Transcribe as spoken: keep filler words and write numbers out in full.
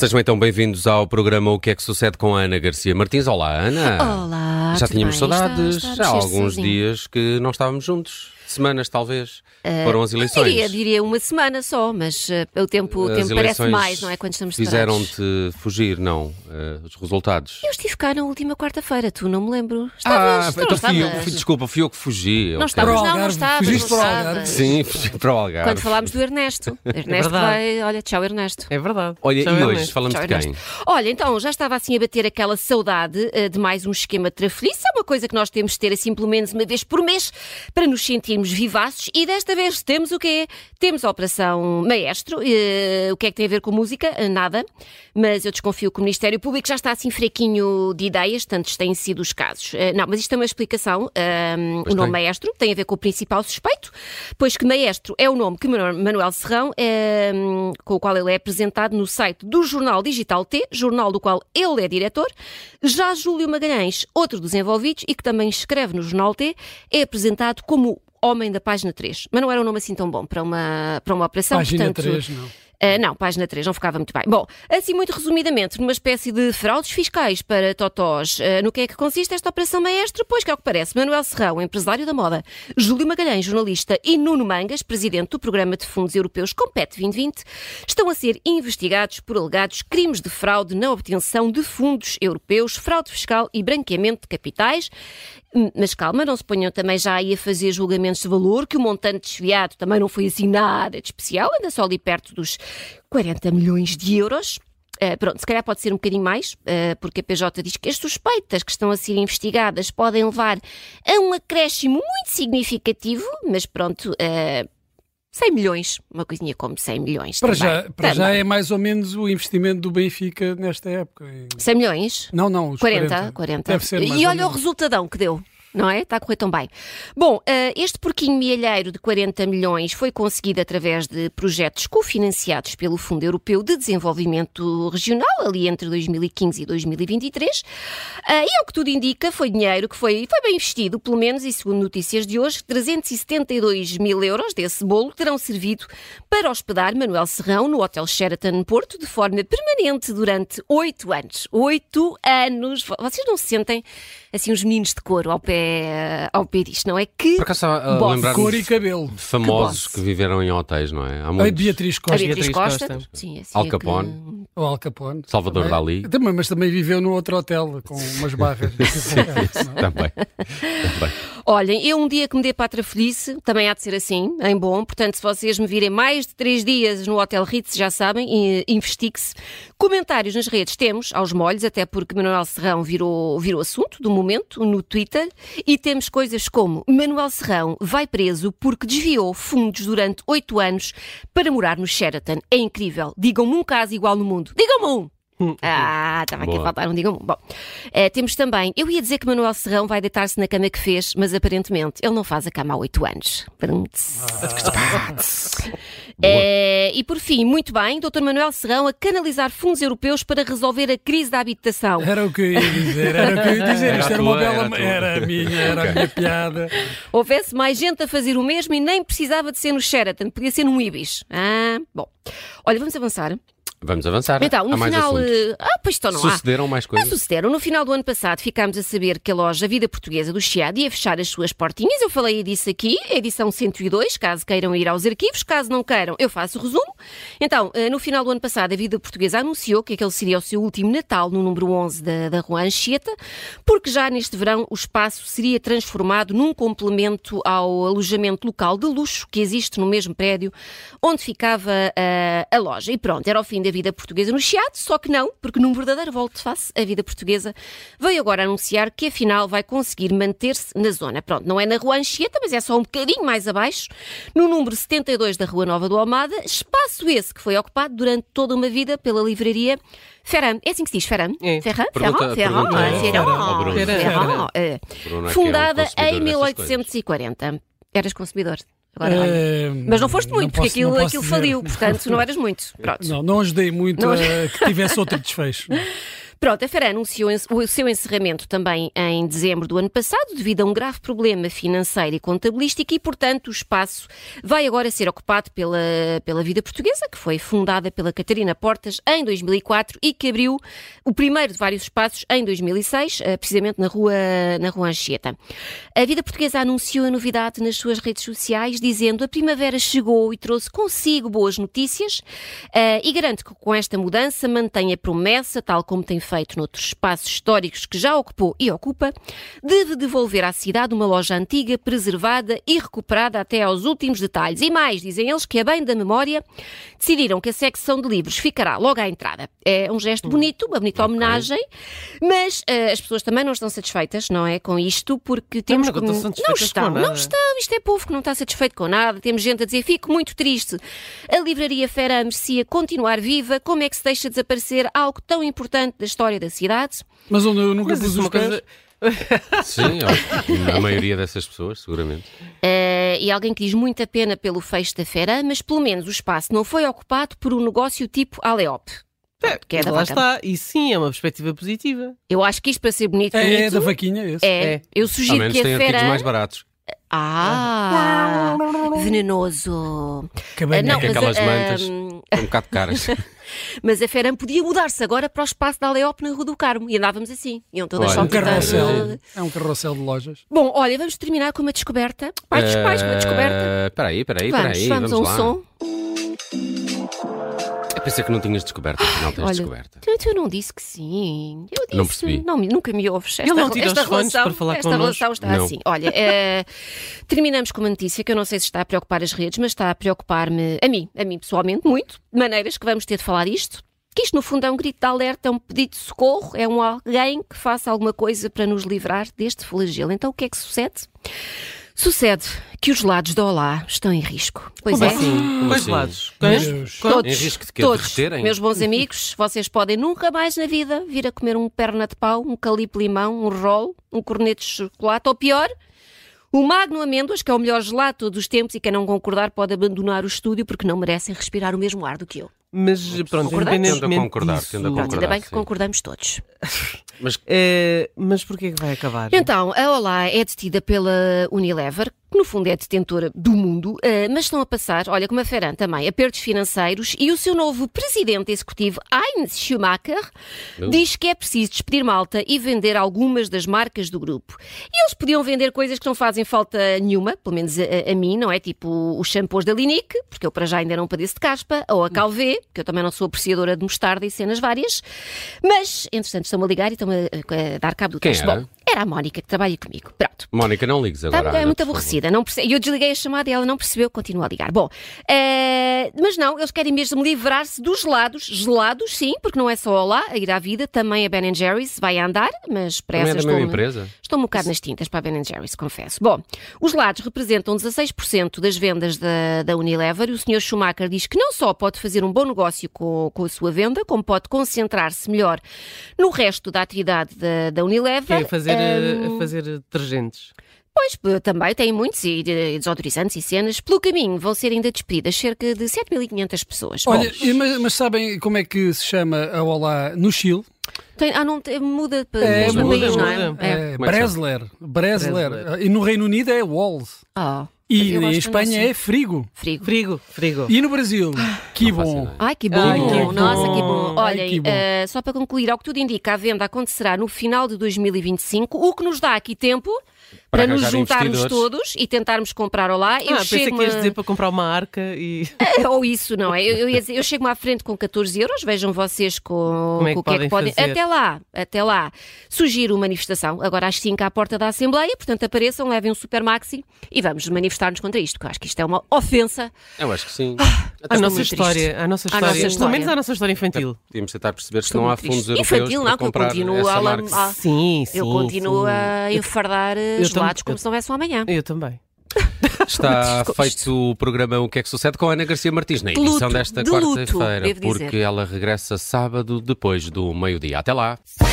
Sejam então bem-vindos ao programa O que é que sucede com a Ana Garcia Martins. Olá, Ana. Olá. Já tínhamos bem? saudades, está, está já há alguns sozinho. dias que não estávamos juntos. Semanas, talvez. Uh, Foram as eleições. Diria, diria uma semana só, mas uh, o tempo, o As tempo parece eleições mais, não é? Quando estamos separados. Fizeram-te fugir, não? Uh, os resultados. Eu estive cá na última quarta-feira, tu não me lembro. Ah, Estavas, tu não então fui eu, estavas. fui, desculpa, fui eu que fugi. Não ok. estavas, não, não Algarve. estavas. Fugiste não para o estavas. Algarve. Sim, fugi para o Algarve. Quando falámos do Ernesto. Ernesto vai, olha, tchau Ernesto. É verdade. Olha, Tchau, e hoje Ernesto. falamos Tchau, de quem? Ernesto. Olha, então, já estava assim a bater aquela saudade uh, de mais um esquema de trafolhice. É uma coisa que nós temos de ter assim pelo menos uma vez por mês para nos sentirmos vivaces. E desta vez temos o quê? Temos a Operação Maestro. Uh, o que é que tem a ver com música? Uh, nada. Mas eu desconfio que o Ministério Público já está assim fraquinho de ideias, tantos têm sido os casos. Uh, não, mas isto é uma explicação. Uh, o nome tem. Maestro tem a ver com o principal suspeito, pois que Maestro é o nome que Manuel Serrão, uh, com o qual ele é apresentado no site do Jornal Digital T, jornal do qual ele é diretor. Já Júlio Magalhães, outro dos envolvidos e que também escreve no Jornal T, é apresentado como homem da página três. Mas não era um nome assim tão bom para uma, para uma operação. Página portanto, três, não. Uh, não, página três, não ficava muito bem. Bom, assim muito resumidamente, numa espécie de fraudes fiscais para totós, uh, no que é que consiste esta Operação Maestro? Pois que é o que parece, Manuel Serrão, empresário da moda, Júlio Magalhães, jornalista, e Nuno Mangas, presidente do Programa de Fundos Europeus Compete vinte vinte, estão a ser investigados por alegados crimes de fraude na obtenção de fundos europeus, fraude fiscal e branqueamento de capitais. Mas calma, não se ponham também já aí a fazer julgamentos de valor, que o montante desviado também não foi assim nada de especial, anda só ali perto dos quarenta milhões de euros. Uh, pronto, se calhar pode ser um bocadinho mais, uh, porque a P J diz que as suspeitas que estão a ser investigadas podem levar a um acréscimo muito significativo, mas pronto, uh, cem milhões, uma coisinha como cem milhões. Para, também. já, para já é mais ou menos o investimento do Benfica nesta época. cem milhões? Não, não, os quarenta, quarenta. quarenta. Deve ser mais E ou olha o menos. resultadão que deu. Não é? Está a correr tão bem. Bom, este porquinho mielheiro de quarenta milhões foi conseguido através de projetos cofinanciados pelo Fundo Europeu de Desenvolvimento Regional, ali entre dois mil e quinze e dois mil e vinte e três. E ao que tudo indica, foi dinheiro que foi, foi bem investido, pelo menos, e segundo notícias de hoje, trezentos e setenta e dois mil euros desse bolo terão servido para hospedar Manuel Serrão no Hotel Sheraton Porto de forma permanente durante oito anos. Oito anos! Vocês não se sentem assim uns meninos de couro ao pé, ao pé disto, não é? Que Por acaso estava a boss. lembrar Cor e cabelo. de famosos boss. que viveram em hotéis, não é? Há A muitos. Beatriz A Costa, Beatriz Beatriz Costa, Costa. sim, assim Al é Capone. que- ou Al Capone. Salvador também. Dalí. Também, mas também viveu no outro hotel com umas barras. Também. Também. Olhem, eu um dia que me dê para a trafolhice, também há de ser assim, em bom, portanto, se vocês me virem mais de três dias no Hotel Ritz, já sabem, e- investigue-se. Comentários nas redes temos, aos molhos, até porque Manuel Serrão virou, virou assunto do momento no Twitter, e temos coisas como Manuel Serrão vai preso porque desviou fundos durante oito anos para morar no Sheraton. É incrível. Digam-me um caso igual no mundo. Digam-me um! Ah, estava aqui a Boa. faltar um digam. Bom, eh, temos também, eu ia dizer que Manuel Serrão vai deitar-se na cama que fez, mas aparentemente ele não faz a cama há oito anos. Eh, e por fim, muito bem, doutor Manuel Serrão a canalizar fundos europeus para resolver a crise da habitação. Era o que eu ia dizer, era o que eu ia dizer. Era Isto a era uma tua, era a bela. tua. Era a minha, era a minha piada. Houvesse mais gente a fazer o mesmo e nem precisava de ser no Sheraton, podia ser num Ibis. Ah, bom. Olha, vamos avançar. Vamos avançar. Então, no Há mais final... assuntos. eh, Ah, pois então não há. Sucederam mais Ah, coisas? sucederam. No final do ano passado ficámos a saber que a loja Vida Portuguesa do Chiado ia fechar as suas portinhas. Eu falei disso aqui, edição cento e dois, caso queiram ir aos arquivos. Caso não queiram, eu faço o resumo. Então, eh, no final do ano passado, a Vida Portuguesa anunciou que aquele seria o seu último Natal no número onze da, da Rua Anchieta, porque já neste verão o espaço seria transformado num complemento ao alojamento local de luxo que existe no mesmo prédio onde ficava eh, a loja. E pronto, era o fim da Vida Portuguesa no Chiado, só que não, porque num verdadeiro volte-face, a Vida Portuguesa veio agora anunciar que afinal vai conseguir manter-se na zona. Pronto, não é na Rua Anchieta, mas é só um bocadinho mais abaixo, no número setenta e dois da Rua Nova do Almada, espaço esse que foi ocupado durante toda uma vida pela livraria Ferran. É assim que se diz, Ferran? É. Ferran? Pergunta- Ferran? Ferran? pergunta Ah, ao- Ferran? ao Bruno. Ferran? Ferran. É. Bruno é que é um Fundada consumidor em destas mil oitocentos e quarenta. Eras consumidor? Agora, olha. Eh, Mas não foste muito, não porque posso- aquilo, não posso aquilo dizer. faliu, portanto não eras muito. Pronto. Não, não ajudei muito Não- a que tivesse outro desfecho. Pronto, a Fera anunciou o seu encerramento também em dezembro do ano passado, devido a um grave problema financeiro e contabilístico, e, portanto, o espaço vai agora ser ocupado pela, pela Vida Portuguesa, que foi fundada pela Catarina Portas em dois mil e quatro e que abriu o primeiro de vários espaços em dois mil e seis, precisamente na rua, na rua Anchieta. A Vida Portuguesa anunciou a novidade nas suas redes sociais, dizendo: a primavera chegou e trouxe consigo boas notícias, uh, e garante que com esta mudança mantém a promessa, tal como tem feito noutros espaços históricos que já ocupou e ocupa, de devolver à cidade uma loja antiga, preservada e recuperada até aos últimos detalhes. E mais, dizem eles que, a bem da memória, decidiram que a secção de livros ficará logo à entrada. É um gesto bonito, uma bonita Okay. homenagem, mas uh, as pessoas também não estão satisfeitas, não é, com isto, porque temos Não, que... não estão satisfeitas não estão, com nada. não estão, isto é povo que não está satisfeito com nada, temos gente a dizer: fico muito triste, a livraria Fera merecia continuar viva, como é que se deixa desaparecer algo tão importante da história da cidade? Mas onde eu nunca Mas pus isso é os uma pés. coisa... Sim, ó, a maioria dessas pessoas, seguramente. Uh, e alguém que diz muita pena pelo fecho da Fera, mas pelo menos o espaço não foi ocupado por um negócio tipo Aleop. Que é da Lá vaca. está, e sim, é uma perspectiva positiva. Eu acho que isto, para ser bonito, É, é bonito, da vaquinha, esse. é. É. Eu Ao sugiro menos que a tem artigos Fera... mais baratos. Ah, venenoso. Cabanha. Ah, não, que mas, aquelas ah, mantas hum, são um bocado caras. Mas a Fera podia mudar-se agora para o espaço da Aleop na Rua do Carmo. E andávamos assim. Iam todas Olha, só Um carrossel. pintadas. É um carrossel de lojas. Bom, olha, vamos terminar com uma descoberta. Pais dos pais, com uma descoberta. Espera aí, espera aí, Vamos, espera aí. vamos a um lá. som. Eu pensei que não tinhas descoberto, afinal tens Olha, descoberta. tu, tu não disse que sim. Eu disse, Não percebi. Não, nunca me ouves. Esta, Ele não tira esta os fones relação, para falar esta connosco? relação está Não. assim. Olha, eh, terminamos com uma notícia que eu não sei se está a preocupar as redes, mas está a preocupar-me, a mim, a mim pessoalmente, muito. De maneiras que vamos ter de falar isto. Que isto, no fundo, é um grito de alerta, é um pedido de socorro, é um alguém que faça alguma coisa para nos livrar deste flagelo. Então, o que é que sucede? Sucede que os lados da Olá estão em risco. Pois Como é. assim? Como Quais assim? lados? Meu Quais? Deus. Quais? Todos, Em risco de quê? todos, Derreterem? meus bons amigos, vocês podem nunca mais na vida vir a comer um perna de pau, um calipo limão, um rolo, um corneto de chocolate, ou pior, o Magno Amêndoas, que é o melhor gelado de todos os tempos, e quem não concordar pode abandonar o estúdio porque não merecem respirar o mesmo ar do que eu. Mas pronto, Concordamos? independentemente Tendo a concordar, disso, tendo a Pronto, ainda concordar. bem que sim. concordamos todos. Mas eh, mas porquê que vai acabar? Então, a Olá é detida pela Unilever, que no fundo é detentora do mundo, eh, mas estão a passar, olha, como a Ferran também, apertos financeiros, e o seu novo presidente executivo, Heinz Schumacher, Uh. diz que é preciso despedir malta e vender algumas das marcas do grupo. E eles podiam vender coisas que não fazem falta nenhuma, pelo menos a, a mim, não é? Tipo os shampoos da Linique, porque eu para já ainda não padeço de caspa, ou a Calvé, que eu também não sou apreciadora de mostarda e cenas várias, mas, entretanto, estão-me a ligar e estão-me a, a dar cabo do Quem texto. era? Bom, era a Mónica que trabalha comigo. Pronto. Mónica, não ligues agora. Tá, é Ana, muito por favor. aborrecida, não perce... eu desliguei a chamada e ela não percebeu, continua a ligar. Bom, eh, mas não, eles querem mesmo livrar-se dos gelados, gelados sim, porque não é só a Olá, a ir à vida, também a Ben Jerry's vai andar, mas para Também é essas da mesma estou, empresa? estou um bocado nas tintas para a Ben Jerry's, confesso. Bom, os gelados representam dezasseis por cento das vendas da, da Unilever e o senhor Schumacher diz que não só pode fazer um bom negócio com, com a sua venda, como pode concentrar-se melhor no resto da atividade da, da Unilever. Querem fazer, eh, Ahm, a fazer detergentes. Pois, p- também tem muitos, e e desodorizantes e cenas. Pelo caminho vão ser ainda despedidas cerca de sete mil e quinhentas pessoas. Olha, Bom, e- mas, mas sabem como é que se chama a Olá no Chile? tem- ah, não, tem- muda para É, o muda, país, não é? muda. É. É Como é que Bresler. Bresler. Bresler. E no Reino Unido é Walls. Oh, E eu gosto em do Espanha nosso. é Frigo. Frigo. Frigo, frigo. E no Brasil, que Não faço bom. ideia. Ai, que bom! Ai, que bom. Nossa, que bom! Ai, Olhem, que bom. eh, só para concluir, ao que tudo indica, a venda acontecerá no final de dois mil e vinte e cinco, o que nos dá aqui tempo para, Para nos arranjar juntarmos investidores. todos e tentarmos comprar Olá. Eu Ah, pensei chego que ias dizer para comprar uma arca e... Ou isso, não é? Eu, eu, ia dizer, eu chego-me à frente com catorze euros, vejam vocês com, Como é que com o que é que podem podem. fazer? Até lá, até lá. Sugiro manifestação, agora às cinco à porta da Assembleia, portanto apareçam, levem um super maxi e vamos manifestar-nos contra isto, porque eu acho que isto é uma ofensa. Eu acho que sim. A nossa muito história, a nossa A história, nossa pelo história. menos a nossa história infantil. Podíamos tentar perceber se Estou não há muito fundos triste. europeus Infantil para não, que eu comprar continuo essa a lam- marca. a- Sim, sim. eu continuo sim. a enfardar eh, Eu gelados tam- como se não houvesse um amanhã. Eu também. Está Isto- feito o programa O que é que sucede com a Ana Garcia Martins na De edição luto, desta de luto, quarta-feira, devo dizer. porque ela regressa sábado depois do meio-dia. Até lá!